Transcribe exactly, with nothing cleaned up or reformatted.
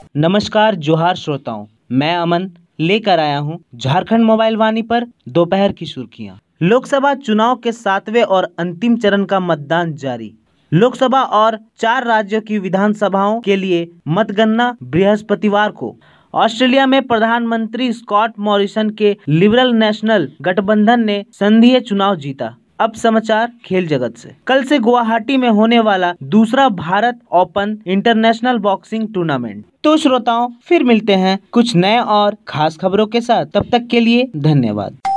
नमस्कार जोहार श्रोताओं, मैं अमन लेकर आया हूं झारखंड मोबाइल वाणी पर दोपहर की सुर्खियां। लोकसभा चुनाव के सातवें और अंतिम चरण का मतदान जारी। लोकसभा और चार राज्यों की विधानसभाओं के लिए मतगणना बृहस्पतिवार को ऑस्ट्रेलिया में प्रधानमंत्री स्कॉट मॉरिसन के लिबरल नेशनल गठबंधन ने संघीय चुनाव जीता। अब समाचार खेल जगत से। कल से गुवाहाटी में होने वाला दूसरा Bharat open international boxing tournament. तो श्रोताओं, फिर मिलते हैं कुछ नए और खास खबरों के साथ। तब तक के लिए धन्यवाद।